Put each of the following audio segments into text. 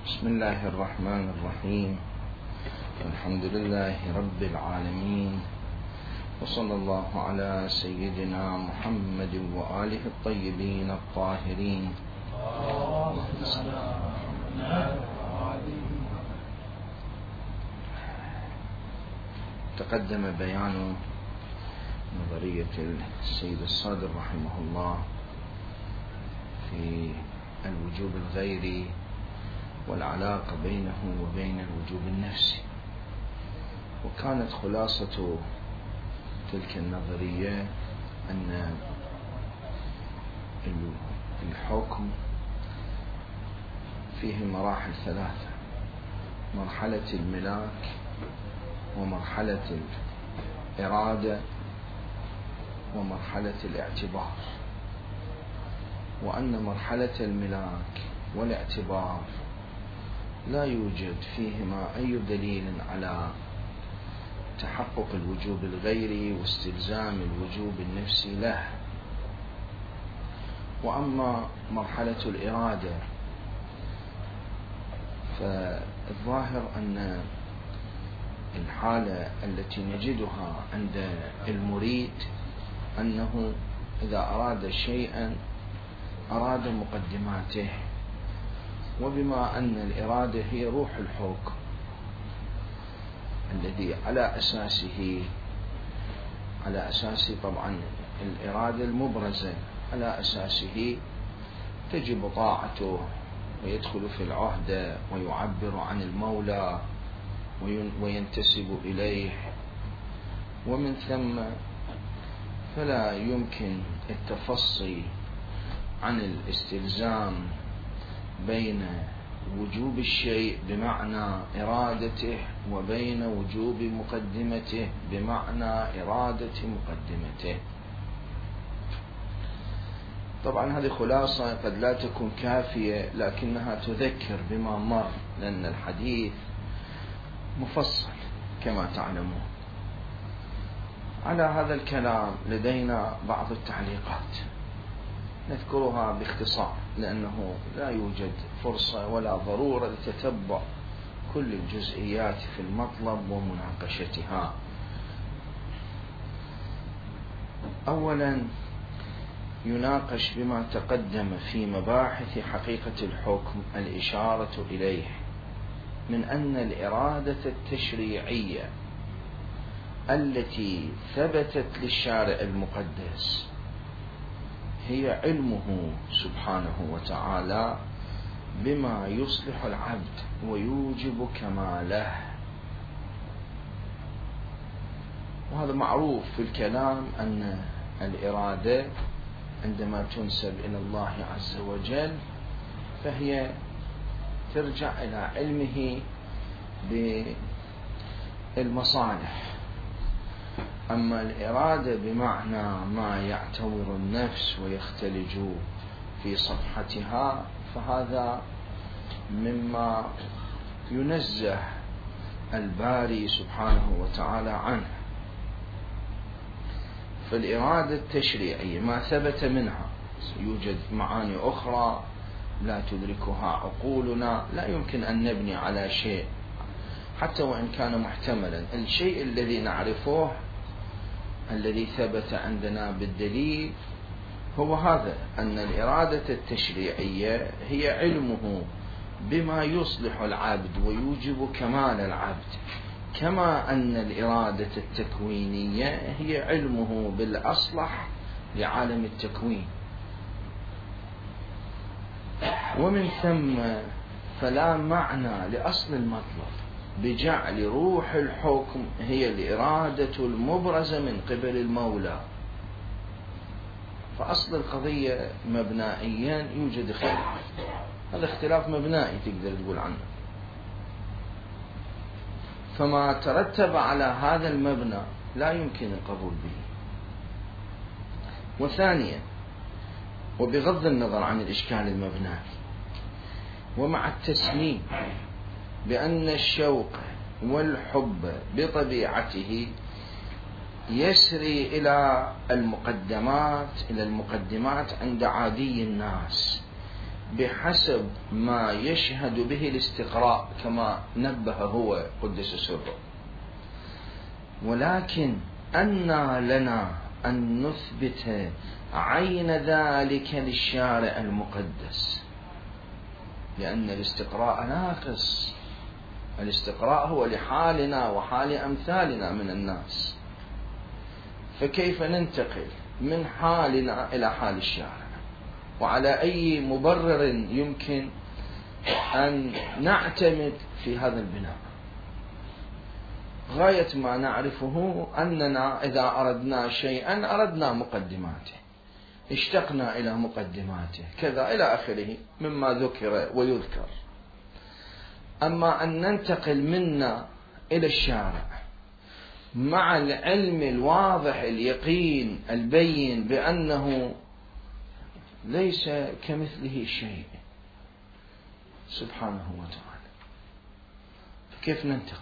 بسم الله الرحمن الرحيم. الحمد لله رب العالمين، وصلى الله على سيدنا محمد وآله الطيبين الطاهرين. تقدم بيان نظرية السيد الصادر رحمه الله في الوجوب الغيري والعلاقة بينه وبين الوجوب النفسي، وكانت خلاصة تلك النظرية أن الحكم فيه مراحل ثلاثة: مرحلة الملاك، ومرحلة الإرادة، ومرحلة الاعتبار. وأن مرحلة الملاك والاعتبار لا يوجد فيهما أي دليل على تحقق الوجوب الغيري واستلزام الوجوب النفسي له. وأما مرحلة الإرادة فالظاهر أن الحالة التي نجدها عند المريد أنه إذا أراد شيئا أراد مقدماته، وبما أن الإرادة هي روح الحكم الذي على أساسه طبعا الإرادة المبرزة على أساسه تجب طاعته، ويدخل في العهدة ويعبر عن المولى وينتسب إليه، ومن ثم فلا يمكن التفصي عن الاستلزام بين وجوب الشيء بمعنى إرادته وبين وجوب مقدمته بمعنى إرادة مقدمته. طبعا هذه خلاصة قد لا تكون كافية، لكنها تذكر بما مر، لأن الحديث مفصل كما تعلمون. على هذا الكلام لدينا بعض التعليقات نذكرها باختصار، لأنه لا يوجد فرصة ولا ضرورة لتتبع كل الجزئيات في المطلب ومناقشتها. أولا يناقش بما تقدم في مباحث حقيقة الحكم الإشارة إليه من أن الإرادة التشريعية التي ثبتت للشارع المقدس هي علمه سبحانه وتعالى بما يصلح العبد ويوجب كماله. وهذا معروف في الكلام أن الإرادة عندما تنسب إلى الله عز وجل فهي ترجع إلى علمه بالمصالح. أما الإرادة بمعنى ما يعتور النفس ويختلج في صفحتها فهذا مما ينزه الباري سبحانه وتعالى عنه. فالإرادة التشريعية ما ثبت منها، يوجد معاني أخرى لا تدركها عقولنا، لا يمكن أن نبني على شيء حتى وإن كان محتملا. الشيء الذي نعرفه الذي ثبت عندنا بالدليل هو هذا، أن الإرادة التشريعية هي علمه بما يصلح العبد ويوجب كمال العبد، كما أن الإرادة التكوينية هي علمه بالأصلح لعالم التكوين. ومن ثم فلا معنى لأصل المطلب بجعل روح الحكم هي الإرادة المبرزة من قبل المولى. فأصل القضية مبنائيا يوجد خلاف، هذا اختلاف مبنائي تقدر تقول عنه، فما ترتب على هذا المبنى لا يمكن القبول به. وثانيا، وبغض النظر عن الإشكال المبنائي، ومع التسليم بأن الشوق والحب بطبيعته يسري إلى المقدمات عند عادي الناس، بحسب ما يشهد به الاستقراء كما نبه هو قدس سره، ولكن أنى لنا أن نثبت عين ذلك للشارع المقدس، لأن الاستقراء ناقص. الاستقراء هو لحالنا وحال أمثالنا من الناس، فكيف ننتقل من حالنا إلى حال الشارع؟ وعلى أي مبرر يمكن أن نعتمد في هذا البناء؟ غاية ما نعرفه أننا إذا أردنا شيئا أردنا مقدماته، اشتقنا إلى مقدماته كذا إلى آخره مما ذكر ويذكر. أما أن ننتقل منا إلى الشارع مع العلم الواضح اليقين البين بأنه ليس كمثله شيء سبحانه وتعالى، فكيف ننتقل؟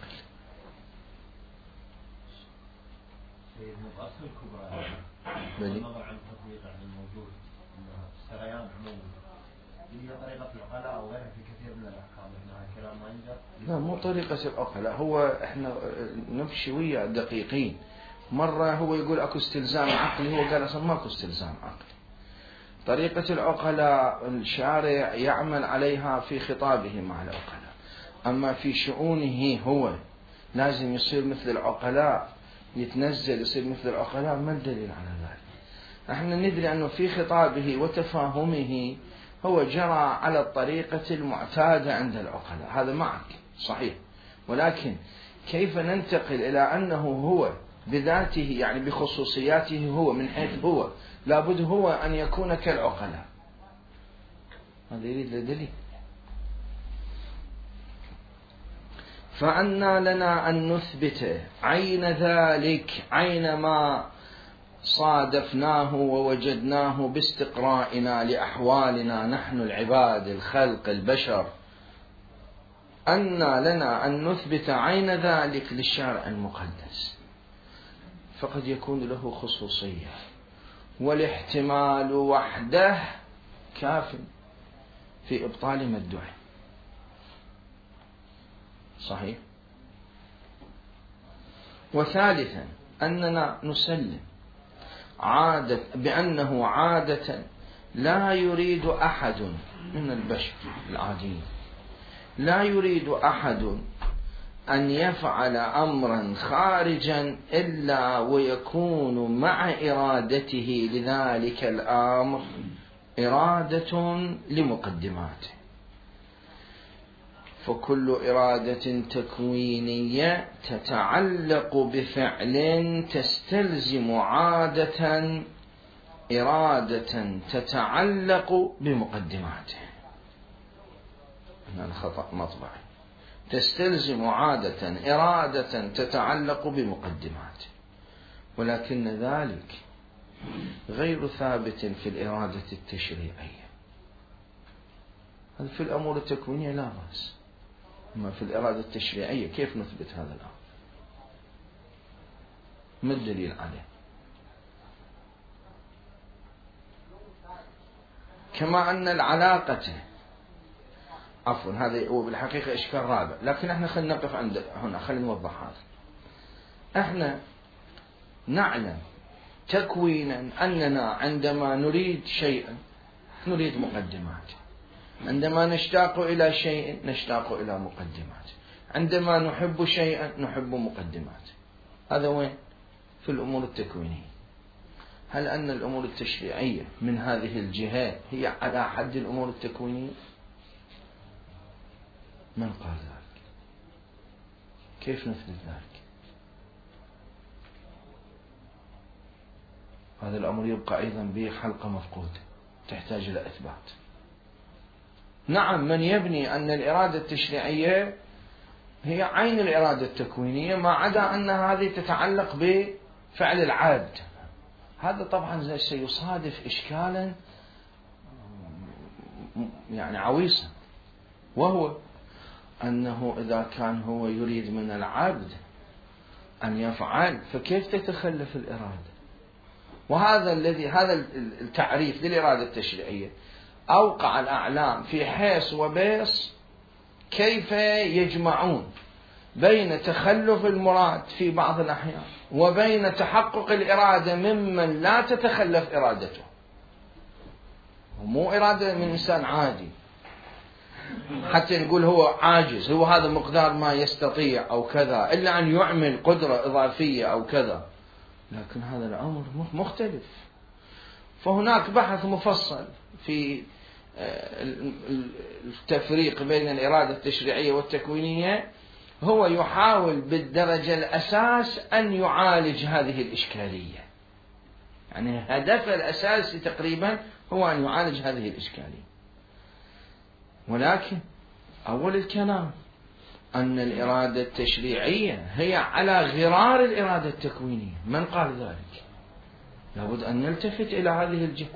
الأصل الكبرى والنظر عن تطبيق عن الموجود السريان عموما هي طريقة العقلاء أو غيرها في كثير من الأحكام. هنا كلام ما ينجر. لا، مو طريقة العقلاء. هو إحنا نمشي ويا دقيقين. مرة هو يقول أكو استلزام عقلي، هو قال أصلا ماكو استلزام عقلي. طريقة العقلاء الشارع يعمل عليها في خطابه مع العقلاء، أما في شؤونه هو لازم يصير مثل العقلاء، يتنزل يصير مثل العقلاء. ما الدليل على ذلك؟ احنا ندري أنه في خطابه وتفاهمه هو جرى على الطريقة المعتادة عند العقلاء، هذا معك صحيح، ولكن كيف ننتقل إلى أنه هو بذاته، يعني بخصوصياته هو من حيث هو لابد هو أن يكون كالعقلاء؟ هذا يريد دليل. فأنى لنا أن نثبت عين ذلك، عين ما صادفناه ووجدناه باستقرائنا لأحوالنا نحن العباد الخلق البشر، أنى لنا أن نثبت عين ذلك للشارع المقدس، فقد يكون له خصوصية، والاحتمال وحده كاف في إبطال ما ادعي. صحيح. وثالثا أننا نسلم بأنه عادة لا يريد أحد من البشر العاديين، لا يريد أحد أن يفعل أمرا خارجا إلا ويكون مع إرادته لذلك الأمر إرادة لمقدماته. فكل إرادة تكوينية تتعلق بفعل تستلزم عادة إرادة تتعلق بمقدماته. هذا خطأ مطبعي. تستلزم عادة إرادة تتعلق بمقدماته، ولكن ذلك غير ثابت في الإرادة التشريعية. هذا في الأمور التكوينية لا بأس، أما في الإرادة التشريعية كيف نثبت هذا الأمر؟ ما الدليل عليه؟ كما أن العلاقة هذا هو بالحقيقة إشكال رابع، لكن احنا خلينا نقف عند هنا، خلينا نوضح هذا. احنا نعلم تكوينا أننا عندما نريد شيئا نريد مقدمات، عندما نشتاق إلى شيء نشتاق إلى مقدمات، عندما نحب شيئا نحب مقدمات. هذا وين؟ في الأمور التكوينية. هل أن الأمور التشريعية من هذه الجهات هي على حد الأمور التكوينية؟ من قال ذلك؟ كيف نثبت ذلك؟ هذا الأمر يبقى أيضا به حلقة مفقودة تحتاج إلى إثبات. نعم، من يبني أن الإرادة التشريعية هي عين الإرادة التكوينية، ما عدا أن هذه تتعلق بفعل العبد، هذا طبعا سيصادف إشكالا يعني عويصا، وهو أنه إذا كان هو يريد من العبد أن يفعل فكيف تتخلف الإرادة؟ وهذا هذا التعريف للإرادة التشريعية أوقع الأعلام في حيص وبيص كيف يجمعون بين تخلف المراد في بعض الأحيان وبين تحقق الإرادة ممن لا تتخلف إرادته، ومو إرادة من إنسان عادي حتى نقول هو عاجز، هو هذا مقدار ما يستطيع أو كذا، إلا أن يعمل قدرة إضافية أو كذا، لكن هذا الأمر مختلف. فهناك بحث مفصل في التفريق بين الإرادة التشريعية والتكوينية، هو يحاول بالدرجة الأساس أن يعالج هذه الإشكالية، يعني هدفه الأساسي تقريبا هو أن يعالج هذه الإشكالية. ولكن أول الكلام أن الإرادة التشريعية هي على غرار الإرادة التكوينية. من قال ذلك؟ لابد أن نلتفت إلى هذه الجهة.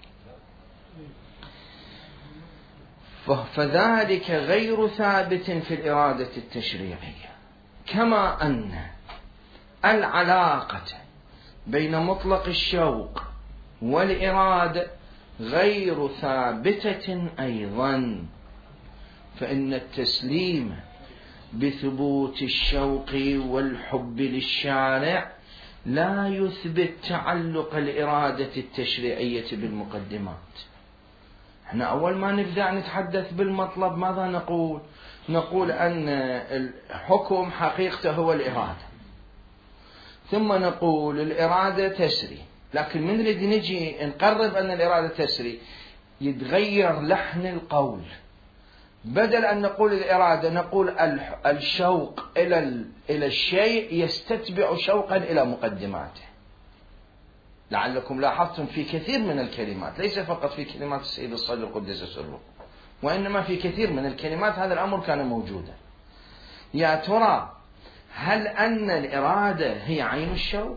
فذلك غير ثابت في الإرادة التشريعية، كما أن العلاقة بين مطلق الشوق والإرادة غير ثابتة أيضا، فإن التسليم بثبوت الشوق والحب للشارع لا يثبت تعلق الإرادة التشريعية بالمقدمات. احنا أول ما نبدأ نتحدث بالمطلب ماذا نقول؟ نقول أن الحكم حقيقته هو الإرادة، ثم نقول الإرادة تسري، لكن من نريد نجي نقرب أن الإرادة تسري يتغير لحن القول، بدل أن نقول الإرادة نقول الشوق إلى الشيء يستتبع شوقا إلى مقدماته. لعلكم لاحظتم في كثير من الكلمات، ليس فقط في كلمات السيد الصدر قدس سره، وإنما في كثير من الكلمات هذا الأمر كان موجودا. يا ترى هل أن الإرادة هي عين الشوق،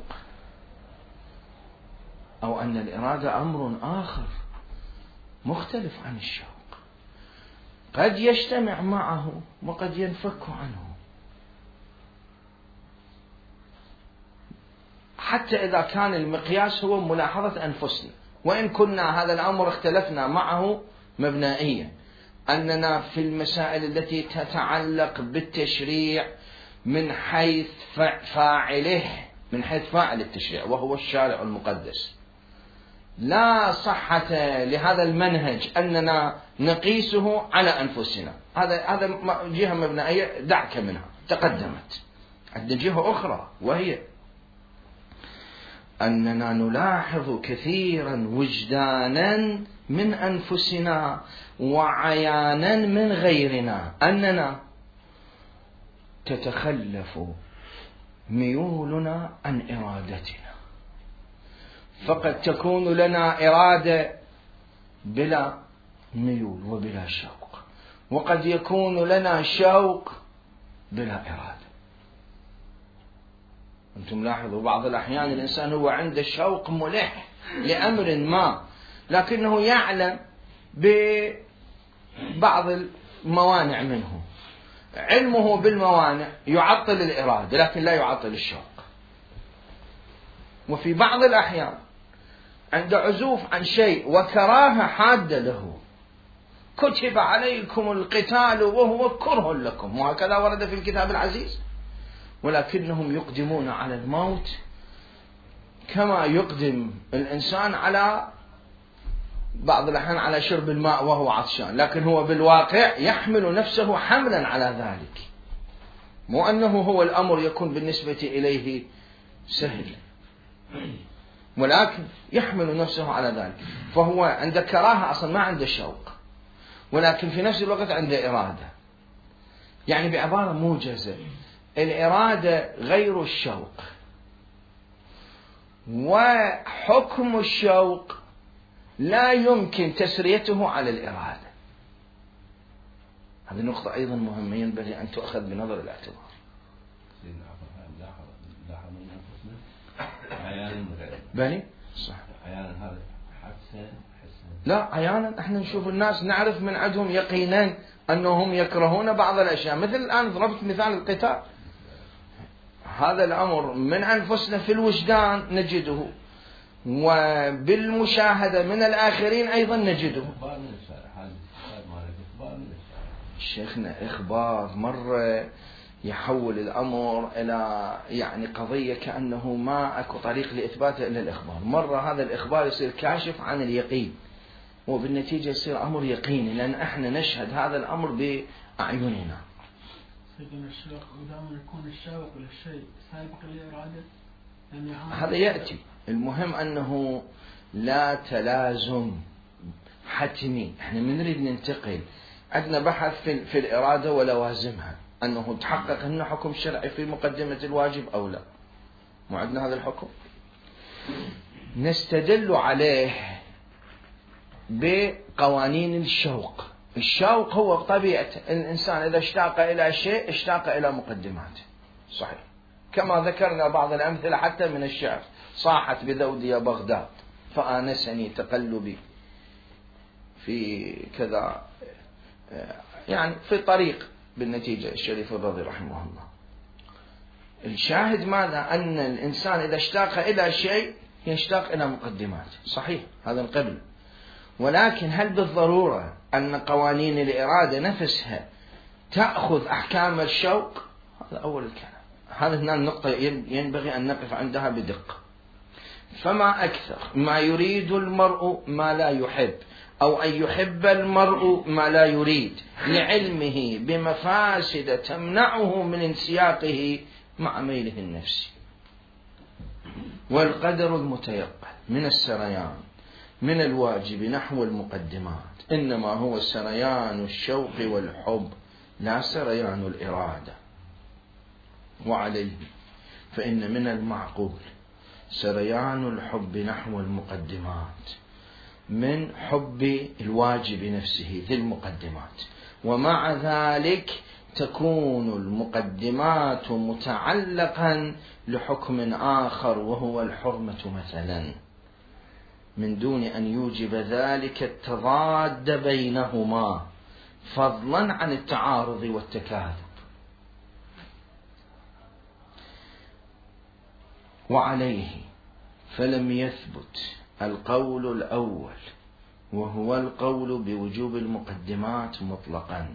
أو أن الإرادة أمر آخر مختلف عن الشوق، قد يجتمع معه وقد ينفك عنه؟ حتى إذا كان المقياس هو ملاحظة أنفسنا، وإن كنا هذا الأمر اختلفنا معه مبنائيا، أننا في المسائل التي تتعلق بالتشريع من حيث فاعله، من حيث فاعل التشريع وهو الشارع المقدس، لا صحة لهذا المنهج أننا نقيسه على أنفسنا. هذا جهة مبنائية دعك منها، تقدمت. عندنا جهة أخرى وهي أننا نلاحظ كثيرا وجدانا من أنفسنا وعيانا من غيرنا أننا تتخلف ميولنا عن إرادتنا، فقد تكون لنا إرادة بلا ميول وبلا شوق، وقد يكون لنا شوق بلا إرادة. أنتم لاحظوا بعض الأحيان الإنسان هو عنده شوق ملح لأمر ما، لكنه يعلم ببعض الموانع منه، علمه بالموانع يعطل الإرادة لكن لا يعطل الشوق. وفي بعض الأحيان عند عزوف عن شيء وكراهة حادة له، كتب عليكم القتال وهو كره لكم، وهكذا ورد في الكتاب العزيز، ولكنهم يقدمون على الموت كما يقدم الإنسان على بعض الأحيان على شرب الماء وهو عطشان، لكن هو بالواقع يحمل نفسه حملا على ذلك، مو أنه هو الأمر يكون بالنسبة إليه سهل، ولكن يحمل نفسه على ذلك. فهو عند كراهة أصلا ما عنده شوق، ولكن في نفس الوقت عنده إرادة. يعني بعبارة موجزة، الإرادة غير الشوق، وحكم الشوق لا يمكن تسريته على الإرادة. هذه نقطة أيضا مهمة ينبغي أن تؤخذ بنظر الاعتبار. بني صح. لا، أحيانا احنا نشوف الناس نعرف من عندهم يقينا أنهم يكرهون بعض الأشياء، مثل الآن ضربت مثال القتال، هذا الأمر من أنفسنا في الوجدان نجده وبالمشاهدة من الآخرين أيضا نجده. شيخنا إخبار مرة يحول الأمر إلى يعني قضية كأنه ما أكو طريق لإثباته إلا الإخبار، مرة هذا الإخبار يصير كاشف عن اليقين، وبالنتيجة يصير أمر يقيني، لأن احنا نشهد هذا الأمر بأعيننا. سيدنا الشيخ، ودائما يكون السابق للشيء سابق للإرادة، هذا يأتي. المهم أنه لا تلازم حتمي. احنا من نريد ننتقل، عندنا بحث في الإرادة ولوازمها، أنه تحقق أنه حكم شرعي في مقدمة الواجب أو لا. مو عندنا هذا الحكم، نستدل عليه بقوانين الشوق. الشوق هو بطبيعته الإنسان إذا اشتاق إلى شيء اشتاق إلى مقدماته، صحيح، كما ذكرنا بعض الأمثلة حتى من الشعر: صاحت بذودي يا بغداد فآنسني تقلبي في كذا، يعني في طريق بالنتيجة الشريف الرضي رحمه الله. الشاهد ماذا؟ أن الإنسان إذا اشتاق إلى شيء يشتاق إلى مقدماته، صحيح، هذا القبل. ولكن هل بالضرورة أن قوانين الإرادة نفسها تأخذ أحكام الشوق؟ هذا أول الكلام. هذه هنا النقطة ينبغي أن نقف عندها بدقة. فما أكثر ما يريد المرء ما لا يحب، أو أن يحب المرء ما لا يريد، لعلمه بمفاسد تمنعه من انسياقه مع ميله النفسي. والقدر المتيقن من السريان من الواجب نحو المقدمات إنما هو سريان الشوق والحب، لا سريان الإرادة. وعليه فإن من المعقول سريان الحب نحو المقدمات من حب الواجب نفسه ذي المقدمات، ومع ذلك تكون المقدمات متعلقا لحكم آخر وهو الحرمة مثلا، من دون أن يوجب ذلك التضاد بينهما، فضلا عن التعارض والتكاذب. وعليه فلم يثبت القول الأول وهو القول بوجوب المقدمات مطلقا.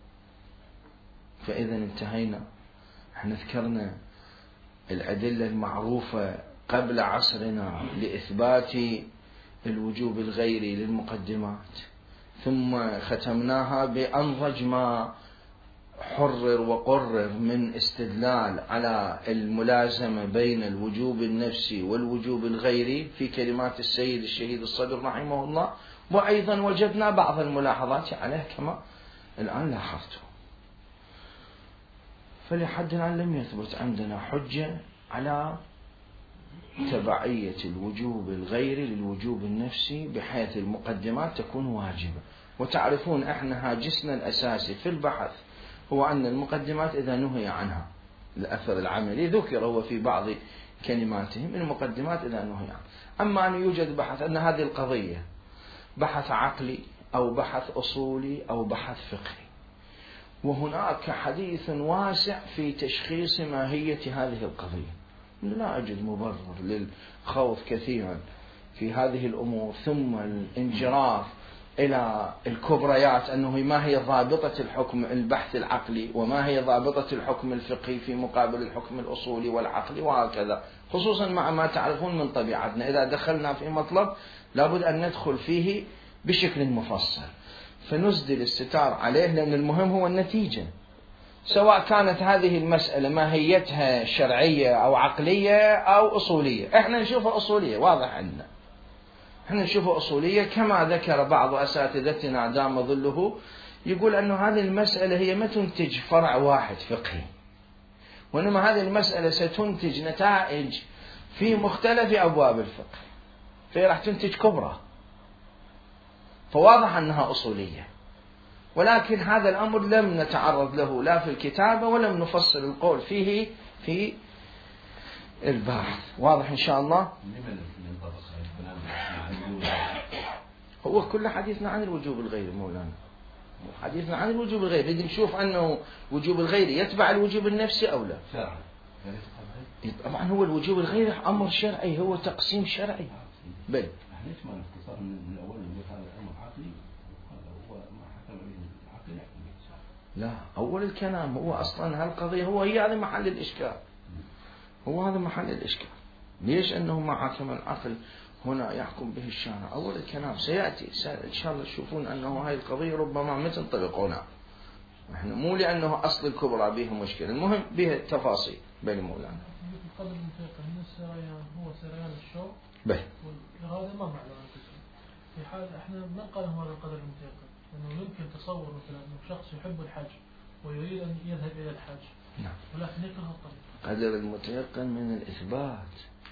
فإذا انتهينا، احنا ذكرنا الأدلة المعروفة قبل عصرنا لإثبات الوجوب الغيري للمقدمات، ثم ختمناها بأنضج ما حرر وقرر من استدلال على الملازمة بين الوجوب النفسي والوجوب الغيري في كلمات السيد الشهيد الصدر رحمه الله، وأيضا وجدنا بعض الملاحظات عليه كما الآن لاحظته. فلحد الآن لم يثبت عندنا حجة على تبعية الوجوب الغيري للوجوب النفسي بحيث المقدمات تكون واجبة. وتعرفون احنا هاجسنا الأساسي في البحث هو أن المقدمات إذا نهي عنها، الأثر العملي ذكر هو في بعض كلماتهم، المقدمات إذا نهي عنها. أما أن يوجد بحث أن هذه القضية بحث عقلي أو بحث أصولي أو بحث فقهي، وهناك حديث واسع في تشخيص ماهية هذه القضية، لا أجد مبرر للخوض كثيرا في هذه الأمور ثم الانجراف إلى الكبريات أنه ما هي ضابطة الحكم البحث العقلي وما هي ضابطة الحكم الفقهي في مقابل الحكم الأصولي والعقلي وهكذا، خصوصا مع ما تعرفون من طبيعتنا إذا دخلنا في مطلب لابد أن ندخل فيه بشكل مفصل، فنسدل الستار عليه، لأن المهم هو النتيجة، سواء كانت هذه المسألة ماهيتها شرعية أو عقلية أو أصولية. احنا نشوفها أصولية، واضح عندنا احنا نشوفها أصولية، كما ذكر بعض أساتذتنا دام ظله يقول أنه هذه المسألة هي ما تنتج فرع واحد فقهي، وإنما هذه المسألة ستنتج نتائج في مختلف أبواب الفقه، فهي راح تنتج كبرى، فواضح أنها أصولية. ولكن هذا الأمر لم نتعرض له لا في الكتابة ولم نفصل القول فيه في البحث، واضح إن شاء الله. هو كل حديثنا عن الوجوب الغيري مولانا، حديثنا عن الوجوب الغيري، نريد نشوف أنه وجوب الغيري يتبع الوجوب النفسي أو لا. طبعا هو الوجوب الغيري أمر شرعي، هو تقسيم شرعي، بل ليش ما نختصر من الأول نقول هذا الأمر عقلي وهذا هو ما حكم عليه العقل يحكم به؟ لا، أول الكلام هو أصلا هالقضية هي هذا محل الإشكال. هو هذا محل الإشكال. ليش أنه ما حكم العقل هنا يحكم به الشارع؟ أول الكلام سيأتي إن شاء الله تشوفون أنه هاي القضية ربما ما تنطبق هنا. إحنا مو لأنه أصل الكبرى به مشكلة، المهم به التفاصيل بين مولانا. القدر المتيقن من السريان هو سريان الشوق به والإرادة ما معلومة. في حال احنا ما نقال هو هذا القدر المتيقن، لأنه يمكن تصور مثلا أنه شخص يحب الحج ويريد أن يذهب إلى الحج، نعم، ولكن يكره الطريق. قدر المتيقن من الإثبات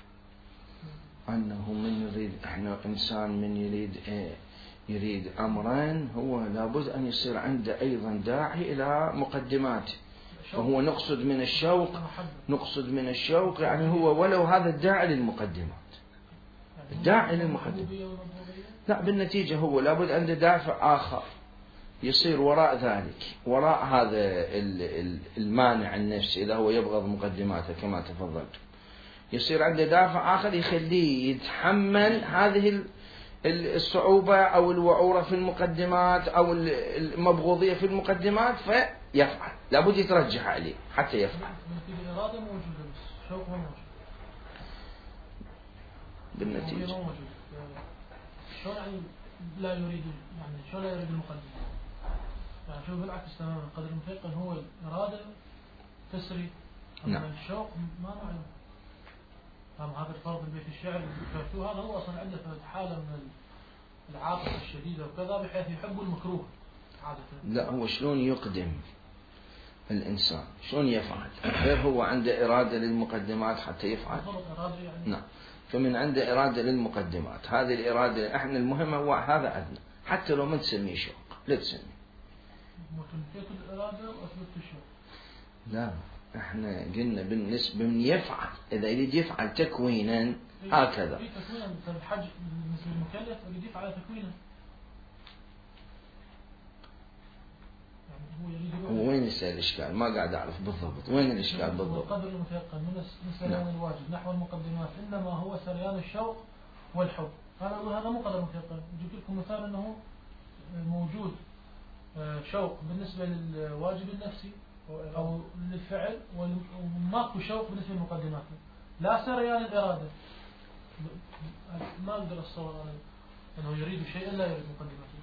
أنه من يريد، إحنا إنسان من يريد أمرين هو لابد أن يصير عنده أيضا داعي إلى مقدمات. فهو نقصد من الشوق يعني هو ولو هذا الداعي للمقدمات، الداعي للمقدمات. لا، بالنتيجة هو لابد عنده دافع آخر يصير وراء ذلك، وراء هذا المانع النفسي إذا هو يبغض مقدماته كما تفضلت، يصير عنده دافع آخر يخليه يتحمل هذه الصعوبة أو الوعورة في المقدمات أو المبغوضية في المقدمات، فيفعل. لابد يترجح عليه حتى يفعل. الإرادة موجودة بس الشوق ما موجود. بالنتيجة شلون يعني لا يريد، يعني شلون لا يريد المقدمات؟ يعني شوف بالعكس تماما، القدر المتيقن هو الإرادة تسري. نعم. الشوق ما معلوم. هذا الفرض اللي في الشعر هذا هو أصلا عنده حالة من العاطفة الشديدة وكذا بحيث يحب المكروه عادة. لا، هو شلون يقدم الإنسان، شلون يفعل، غير هو عنده إرادة للمقدمات حتى يفعل. يعني نعم، فمن عنده إرادة للمقدمات، هذه الإرادة احنا المهم هو هذا أدنى، حتى لو ما تسميه شوق لا تسميه. وتنفيت الإرادة وأثبت الشوق. لا، احنا قلنا بالنسبة من يفعل، إذا يريد يفعل تكوينا هكذا. في تكوينا مثل الحج بالنسبة للمكلف يريد يفعل تكوينا. هو وين الإشكال؟ ما قاعد أعرف بالضبط وين الإشكال بالضبط. القدر المتيقن من سريان الواجب نحو المقدمات إنما هو سريان الشوق والحب. هذا مو قدر متيقن. جبت لكم مثال أنه موجود شوق بالنسبة للواجب النفسي أو للفعل، وماكو شوق بالنسبة للمقدمات، لا سريان الإرادة. ما أقدر أتصور أنه يريد شيئا لا يريد مقدماته.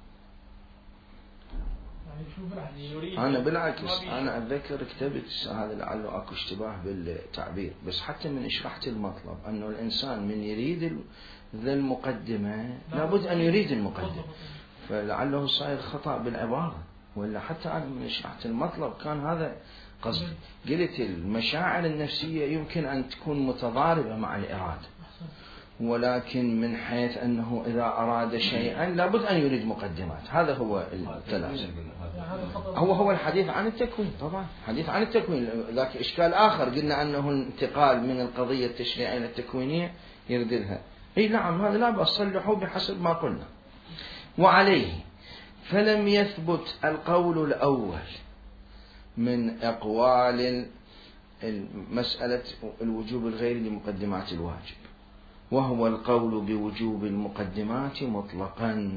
أنا بالعكس أنا أتذكر كتبت هذا لعله أكو اشتباه بالتعبير، بس حتى من شرحت المطلب أنه الإنسان من يريد ذا المقدمة لابد أن يريد المقدمة، فلعله صاير خطأ بالعبارة، ولا حتى أنا من شرحت المطلب كان هذا قصدي. قلت المشاعر النفسية يمكن أن تكون متضاربة مع الإرادة، ولكن من حيث أنه إذا أراد شيئا لابد أن يريد مقدمات، هذا هو التلازم. هو الحديث عن التكوين، طبعا حديث عن التكوين، ذاك إشكال آخر قلنا أنه انتقال من القضية التشريعية إلى التكوينية يرددها. أي نعم، هذا لا بأس، صلحوا بحسب ما قلنا. وعليه فلم يثبت القول الأول من أقوال مسألة الوجوب الغير لمقدمات الواجب، وهو القول بوجوب المقدمات مطلقا،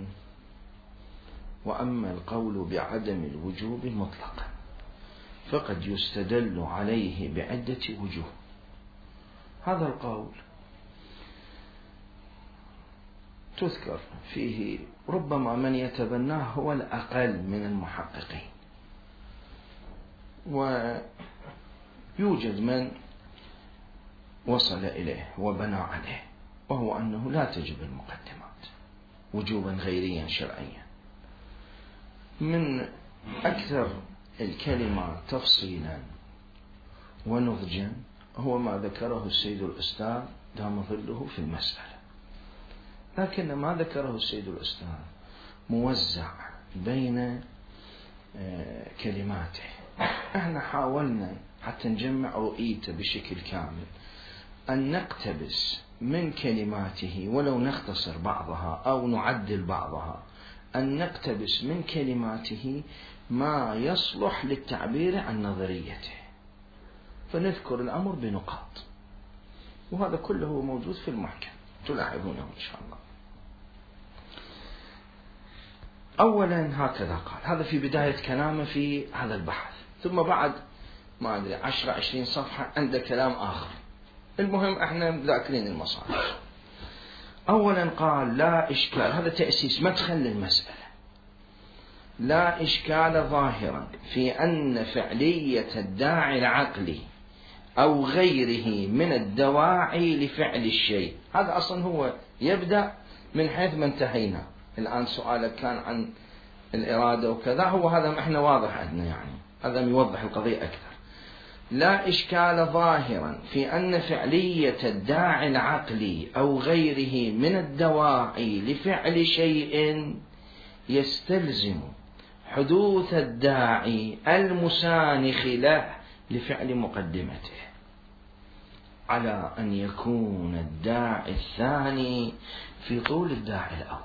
وأما القول بعدم الوجوب مطلقا فقد يستدل عليه بعدة وجوه. هذا القول تذكر فيه ربما من يتبناه هو الأقل من المحققين، ويوجد من وصل إليه وبنى عليه، وهو أنه لا تجب المقدمات وجوبا غيريا شرعيا. من أكثر الكلمات تفصيلا ونضجا هو ما ذكره السيد الأستاذ دام ظله في المسألة، لكن ما ذكره السيد الأستاذ موزع بين كلماته. احنا حاولنا حتى نجمع رؤيته بشكل كامل، أن نقتبس من كلماته ولو نختصر بعضها أو نعدل بعضها، أن نقتبس من كلماته ما يصلح للتعبير عن نظريته، فنذكر الأمر بنقاط، وهذا كله موجود في المحكم تلاعبونهم إن شاء الله. أولا هكذا قال، هذا في بداية كلامه في هذا البحث، ثم بعد ما أدري 10-20 صفحة عنده كلام آخر. المهم احنا ذاكرين المصادر. أولا قال لا إشكال، هذا تأسيس مدخل للمسألة، لا إشكال ظاهرا في أن فعلية الداعي العقلي أو غيره من الدواعي لفعل الشيء، هذا أصلا هو يبدأ من حيث ما انتهينا. الآن سؤالك كان عن الإرادة وكذا، هو هذا احنا واضح عندنا، يعني هذا يوضح القضية أكثر. لا إشكال ظاهرا في أن فعلية الداعي العقلي أو غيره من الدواعي لفعل شيء يستلزم حدوث الداعي المسانخ له لفعل مقدمته، على أن يكون الداعي الثاني في طول الداعي الأول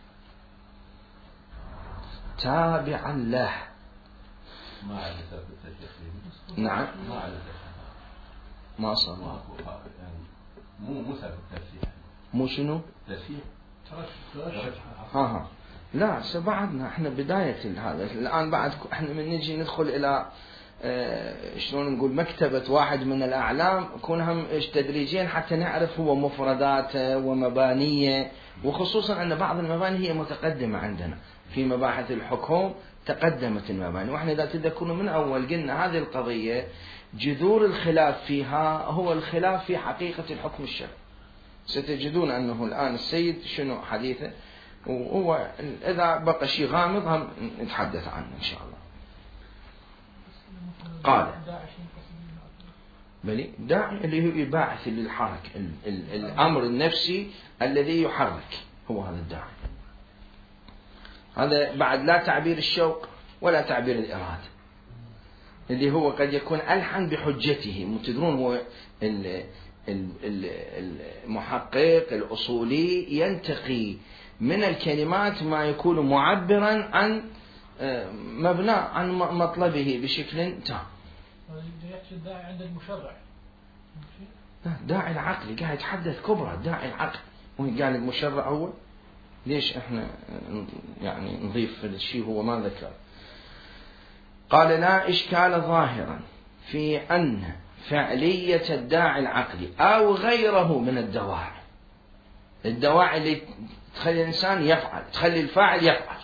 تابعا له. ما عاد التشريع. نعم ما عاد ما صار يعني مو سبب التشريع. مو شنو؟ تشريع. لا سبعدنا احنا بداية هذا. الآن بعد احنا من نجي ندخل إلى شلون نقول مكتبة واحد من الأعلام، كونهم تدريجيا حتى نعرف هو مفرداته ومبانيه، وخصوصا أن بعض المباني هي متقدمة عندنا في مباحث الحكم، تقدمت المباني. وإحنا إذا تذكرون من أول قلنا هذه القضية جذور الخلاف فيها هو الخلاف في حقيقة الحكم الشرعي. ستجدون أنه الآن السيد شنو حديثه، وهو إذا بقى شيء غامض هم نتحدث عنه إن شاء الله. قال بلي داعي اللي هو يباعث للحركة، الأمر النفسي الذي يحرك هو هذا الداعي. هذا بعد لا تعبير الشوق ولا تعبير الإرادة، اللي هو قد يكون ألحن بحجته. تدرون هو المحقق الأصولي ينتقي من الكلمات ما يكون معبرا عن مبنى عن مطلبه بشكل تام. يحكي الداعي عند المشرع، داعي العقل قاعد يتحدث كبرى داعي العقل، وهي قال المشرع أول. ليش احنا يعني نضيف الشيء هو ما ذكر؟ قال لا إشكال ظاهرا في أن فعلية الداعي العقلي أو غيره من الدواعي اللي تخلي الإنسان يفعل، تخلي الفاعل يفعل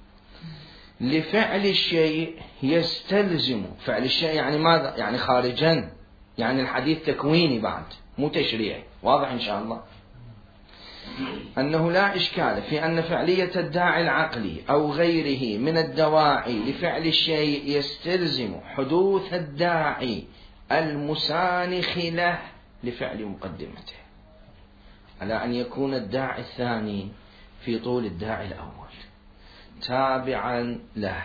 لفعل الشيء يستلزم فعل الشيء. يعني ماذا؟ يعني خارجا، يعني الحديث تكويني بعد مو تشريعي. واضح إن شاء الله أنه لا إشكال في أن فعلية الداعي العقلي أو غيره من الدواعي لفعل الشيء يستلزم حدوث الداعي المسانخ له لفعل مقدمته، على أن يكون الداعي الثاني في طول الداعي الأول تابعا له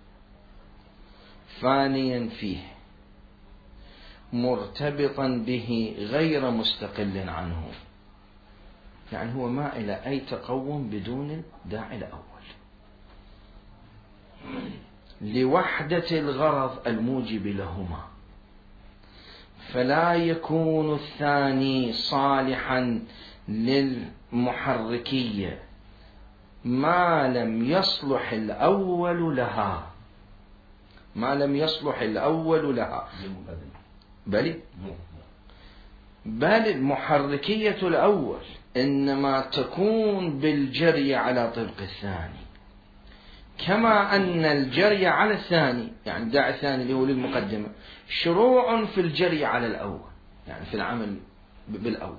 فانيا فيه مرتبطا به غير مستقل عنه. يعني هو ما إلى أي تقوم بدون الداعي الأول، لوحدة الغرض الموجب لهما، فلا يكون الثاني صالحا للمحركية ما لم يصلح الأول لها، ما لم يصلح الأول لها. بل المحركية الأول إنما تكون بالجري على طبق الثاني، كما أن الجري على الثاني يعني الداعي الثاني اللي هو للمقدمة شروع في الجري على الأول، يعني في العمل بالأول.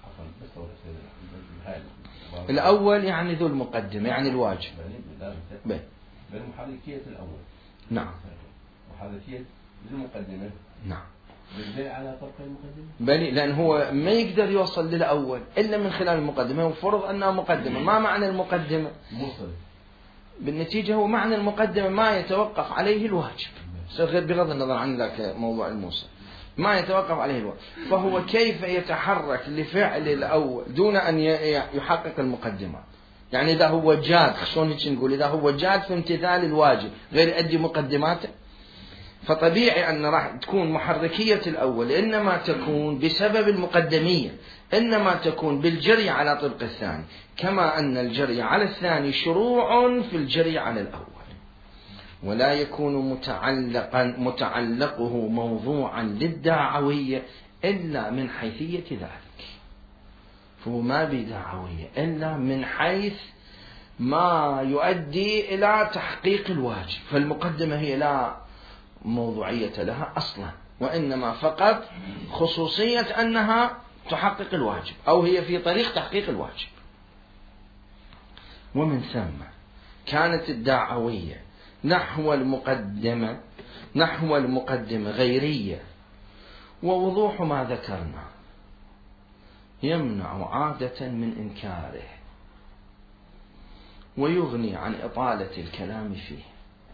الأول يعني ذو المقدمة يعني الواجب. بالمحركية الأول نعم، محركية ذو المقدمة نعم، بالجري على طبق المقدمة بل لأن هو ما يقدر يوصل للأول إلا من خلال المقدمة، وفرض أنها مقدمة. ما معنى المقدمة؟ موصل. بالنتيجة هو معنى المقدمة ما يتوقف عليه الواجب، غير بغض النظر عن ذاك موضوع الموصل، ما يتوقف عليه الواجب. فهو كيف يتحرك لفعل الأول دون أن يحقق المقدمة؟ يعني إذا هو جاد، شلون نقول إذا هو جاد في امتثال الواجب غير يؤدي مقدماته، فطبيعي أن راح تكون محركية الأول إنما تكون بسبب المقدمية، إنما تكون بالجري على طبق الثاني، كما أن الجري على الثاني شروع في الجري على الأول، ولا يكون متعلقه موضوعا للدعوية إلا من حيثية ذلك. فهو ما بدعوية إلا من حيث ما يؤدي إلى تحقيق الواجب، فالمقدمة هي لا موضوعية لها أصلا، وإنما فقط خصوصية أنها تحقق الواجب أو هي في طريق تحقيق الواجب. ومن ثم كانت الدعوية نحو المقدمة غيرية، ووضوح ما ذكرنا يمنع عادة من إنكاره ويغني عن إطالة الكلام فيه.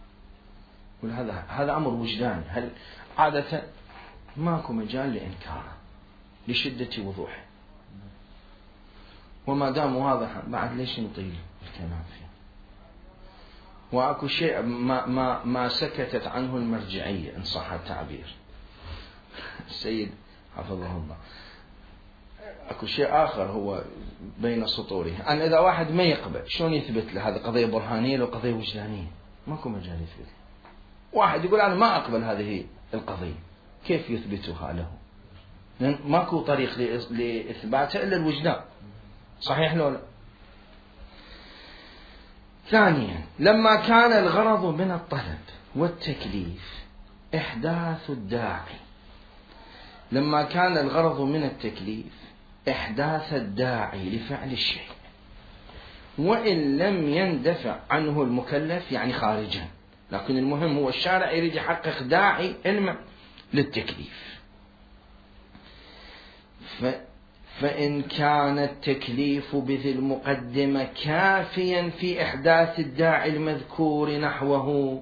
هذا أمر وجداني، هل عادة ماكو مجال لإنكاره لشدة وضوحه، وما دام واضحا بعد ليش نطيل الكلام فيه؟ وأكو شيء ما سكتت عنه المرجعية إن صح التعبير، السيد حفظه الله. أكو شيء آخر هو بين سطوره، أن إذا واحد ما يقبل شلون يثبت له؟ هذا قضية برهانية لو قضية وجدانية ماكو مجال يثبت. واحد يقول أنا ما أقبل هذه القضية، كيف يثبتها له؟ لأن ماكو طريق لإثباتها إلا الوجدان، صحيح لو لا؟ ثانيا، لما كان الغرض من الطلب والتكليف إحداث الداعي، لما كان الغرض من التكليف إحداث الداعي لفعل الشيء، وإن لم يندفع عنه المكلف يعني خارجا، لكن المهم هو الشارع يريد يحقق داعي للتكليف. فإن كان التكليف بذي المقدمة كافيا في إحداث الداعي المذكور نحوه،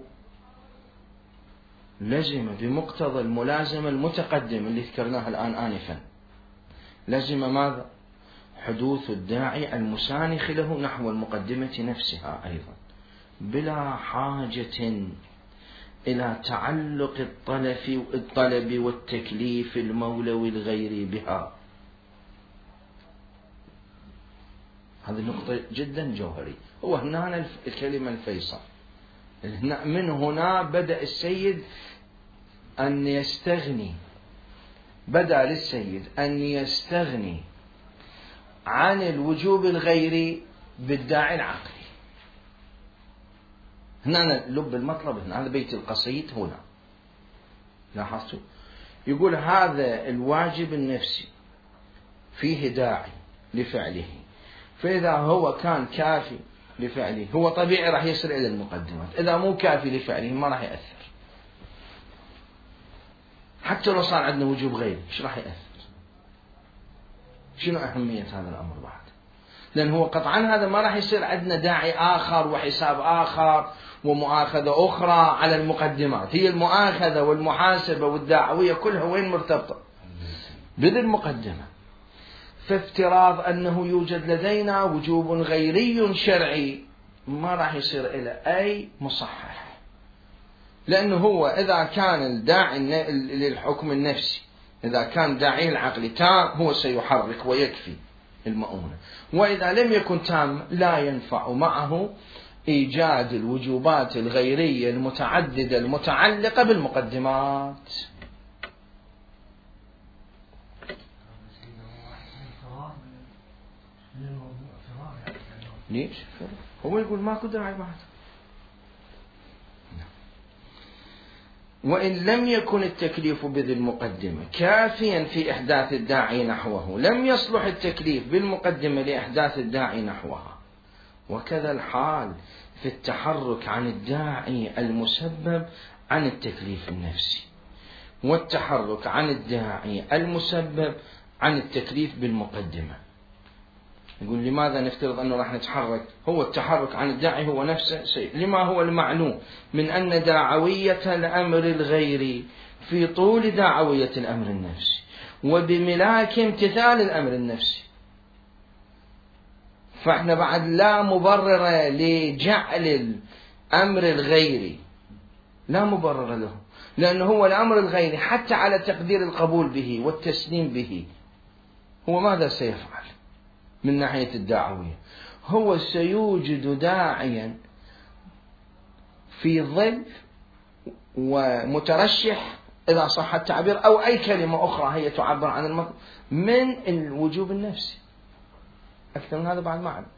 لزم بمقتضى الملازمة المتقدم اللي ذكرناها الآن آنفا، لزم ماذا؟ حدوث الداعي المسانخ له نحو المقدمة نفسها أيضا، بلا حاجة إلى تعلق الطلب والتكليف المولوي الغيري بها. هذه نقطة جدا جوهرية. هو هنا الكلمة الفيصل، من هنا بدأ السيد أن يستغني، بدأ للسيد أن يستغني عن الوجوب الغيري بالداعي العقلي. هنا لب المطلب، هنا هذا بيت القصيد. هنا لاحظتوا يقول هذا الواجب النفسي فيه داعي لفعله، فإذا هو كان كافي لفعله هو طبيعي راح يصل إلى المقدمات، إذا مو كافي لفعله ما راح يأثر. حتى لو صار عندنا وجوب غيري إيش راح يأثر؟ شنو أهمية هذا الأمر بعد؟ لأن هو قطعا هذا ما راح يصير عندنا داعي آخر وحساب آخر ومؤاخذة أخرى على المقدمات. هي المؤاخذة والمحاسبة والدعوية كلها وين مرتبطة؟ بذي المقدمة. فافتراض أنه يوجد لدينا وجوب غيري شرعي ما راح يصير إلى أي مصحح، لأنه هو إذا كان الداعي للحكم النفسي، إذا كان داعي العقل تام هو سيحرك ويكفي المؤونة، وإذا لم يكن تام لا ينفع معه إيجاد الوجوبات الغيرية المتعددة المتعلقة بالمقدمات. ليش؟ هو يقول ماكو داعي بعد. وإن لم يكن التكليف بذي المقدمة كافيا في إحداث الداعي نحوه لم يصلح التكليف بالمقدمة لإحداث الداعي نحوها. وكذا الحال في التحرك عن الداعي المسبب عن التكليف النفسي، والتحرك عن الداعي المسبب عن التكليف بالمقدمة. يقول لماذا نفترض أنه راح نتحرك؟ هو التحرك عن الداعي هو نفسه شيء، لما هو المعلوم من أن دعوية الأمر الغيري في طول دعوية الأمر النفسي وبملاك امتثال الأمر النفسي. فإحنا بعد لا مبرر لجعل الأمر الغيري، لا مبرر له، لأنه هو الأمر الغيري حتى على تقدير القبول به والتسليم به، هو ماذا سيفعل من ناحية الدعوية؟ هو سيوجد داعيا في ظل ومترشح إذا صح التعبير أو أي كلمة أخرى هي تعبر عن المطلب من الوجوب النفسي، أكثر من هذا بعد معنا.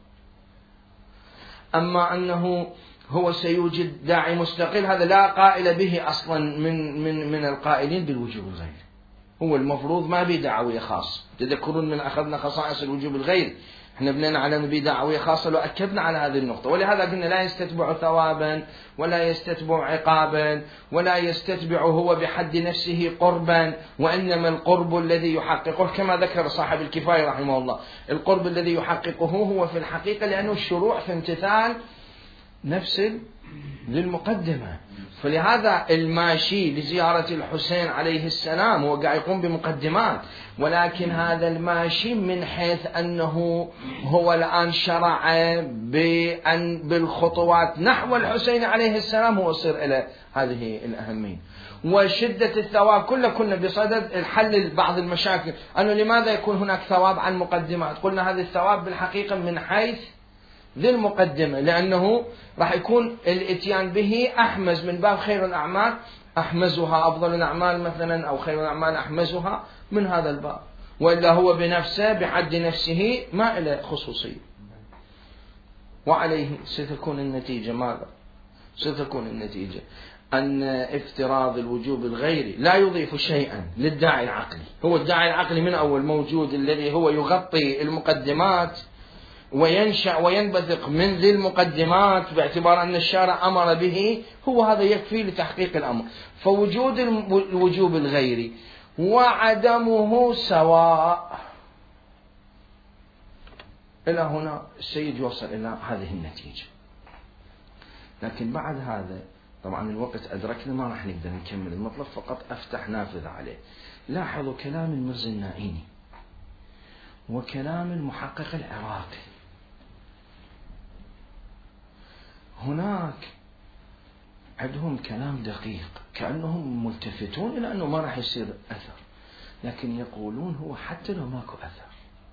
أما أنه هو سيوجد داعي مستقل، هذا لا قائل به أصلا من القائلين بالوجوب الغيري. هو المفروض ما به دعوية خاصة. تذكرون من أخذنا خصائص الوجوب الغيري احنا بنينا على نبي دعوية خاصة وأكدنا على هذه النقطة، ولهذا قلنا لا يستتبع ثوابا ولا يستتبع عقابا ولا يستتبع هو بحد نفسه قربا، وإنما القرب الذي يحققه كما ذكر صاحب الكفاية رحمه الله، القرب الذي يحققه هو في الحقيقة لأنه الشروع في امتثال نفس للمقدمة. فلهذا الماشي لزيارة الحسين عليه السلام هو قاعد يقوم بمقدمات، ولكن هذا الماشي من حيث أنه هو الآن شرع بالخطوات نحو الحسين عليه السلام هو يصير إلى هذه الأهمية وشدة الثواب. كنا بصدد الحل بعض المشاكل أنه لماذا يكون هناك ثواب عن مقدمات. قلنا هذا الثواب بالحقيقة من حيث ذي المقدمة، لأنه راح يكون الاتيان به أحمز من باب خير الأعمال أحمزها، أفضل الأعمال مثلا أو خير الأعمال أحمزها من هذا الباب، وإلا هو بنفسه بحد نفسه ما إلى خصوصية. وعليه ستكون النتيجة ماذا؟ ستكون النتيجة أن افتراض الوجوب الغيري لا يضيف شيئا للداعي العقلي. هو الداعي العقلي من أول موجود الذي هو يغطي المقدمات وينشأ وينبثق من ذي المقدمات باعتبار أن الشارع أمر به، هو هذا يكفي لتحقيق الأمر. فوجود الوجوب الغيري وعدمه سواء. إلى هنا السيد يوصل إلى هذه النتيجة. لكن بعد هذا طبعا الوقت أدركنا ما راح نقدر نكمل المطلب، فقط أفتح نافذة عليه. لاحظوا كلام المرزي النائيني وكلام المحقق العراقي، هناك عندهم كلام دقيق كأنهم ملتفتون إلى أنه ما راح يصير أثر، لكن يقولون هو حتى لو ماكو أثر،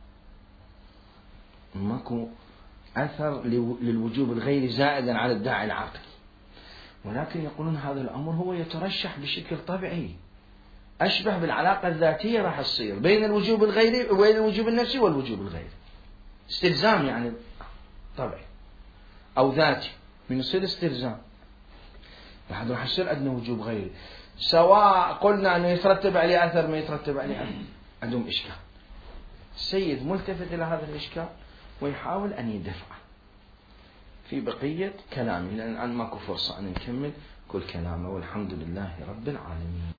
ماكو أثر للوجوب الغيري زائدا على الداعي العقلي، ولكن يقولون هذا الأمر هو يترشح بشكل طبيعي أشبه بالعلاقة الذاتية راح تصير بين الوجوب الغيري وبين الوجوب النفسي والوجوب الغيري، استلزام يعني طبيعي أو ذاتي من يصير استلزام. راح يصير عندنا وجوب غيري سواء قلنا أنه يترتب عليه أثر ما يترتب عليه أثر، عندهم إشكال. السيد ملتفت إلى هذا الإشكال ويحاول أن يدفع في بقية كلامه، لأن الآن ماكو فرصة أن نكمل كل كلامه، والحمد لله رب العالمين.